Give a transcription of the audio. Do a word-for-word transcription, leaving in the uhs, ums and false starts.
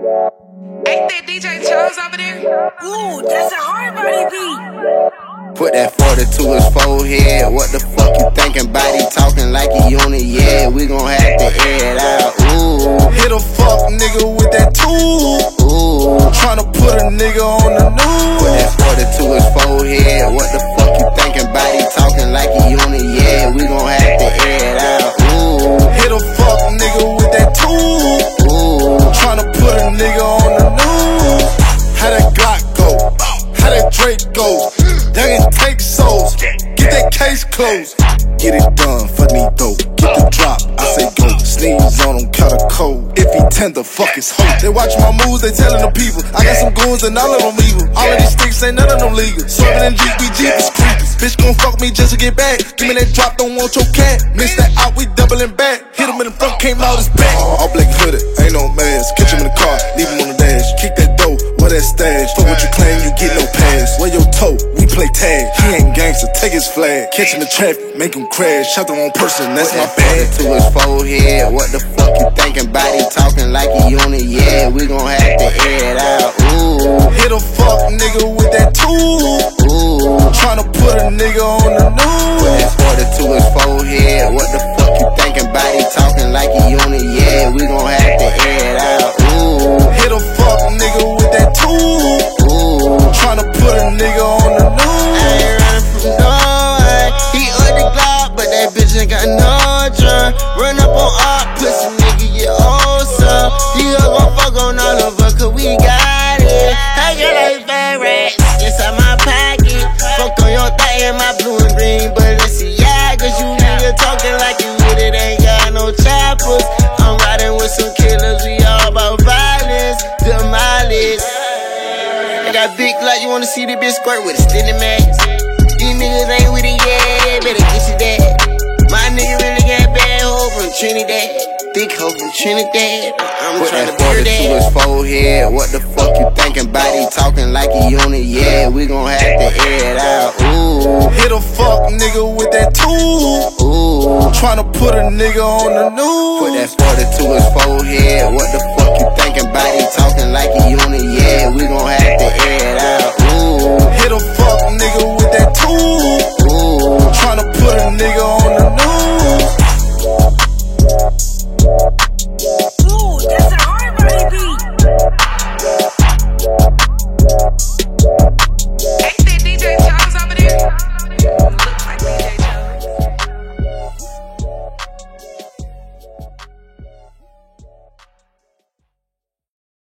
Ain't that D J Charles over there? Ooh, that's a hard body beat. Put that forty to his forehead. What the fuck you thinking about? He talking like he on it, yeah. We gon' have to air it out. Ooh. Hit a fuck nigga with that tool. Ooh. Tryna put a nigga on the news. Put that forty to his forehead. What the fuck you thinking about? He talking like he on it, yeah. We gon' have to air it out. Ooh. Hit a fuck nigga with that tool. Ooh. Tryna put a nigga on the news. How that Glock go? How that Drake go? They ain't take souls. Get that case closed. Get it done for me though. Get the drop, I say go. Sneeze on him, cut a cold. If he tender, fuck his hoe. They watch my moves, they tellin' the people. I got some goons and all of them evil. All of these sticks ain't none of them legal. Swervin' in Jeep, we Jeep is creepers. Bitch gon' fuck me just to get back. Give me that drop, don't want your cat. Miss that out, we doubling back. Hit him in the front, came out his back. All black hooded, ain't no mask. Catch him in the car, leave him on the dash. Kick that dough, where that stash? Fuck what you claim, you get no pass. Where your toe, we play tag. He ain't gangster, take his flag. Catch him in traffic, make him crash. Shot the wrong person, that's my bad. To his forehead. What the fuck you thinking about? He talking like he on it, yeah. We gon' have to air it out. Ooh. Hit a fuck nigga with that tool. Ooh. Tryna put a nigga on the news. Put that forty to his forehead. What the fuck you thinking about? He talking like he on it, yeah. We gon' have to air it out. Ooh. Hit a fuck nigga with that tool. Ooh. Tryna put a nigga on the news. I ain't running from no one. He on the Glock, but that bitch ain't got no drum. Run up on op, pussy nigga, you owe some. You gon' fuck on all of us, cause we got it. I got like bad rats inside my pocket. Fucked on your thigh and my blue and green, but let's see, yeah, cause you nigga talking like you with it, ain't got no choppers. I'm riding with some killers, we all about violence, demolish. I got big like you wanna see the bitch squirt with a steady mask. These niggas ain't with it, yeah, better get you that. My nigga really got bad hoe from Trinidad. Thick hoe from Trinidad. I'm Put tryna that forty to his forehead. What the fuck you thinking about? He talking like he on it, yeah. We gon' have to air it out. Ooh. Hit a fuck nigga with that tool. Ooh. Tryna put a nigga on the news. Put that forty to his forehead. What the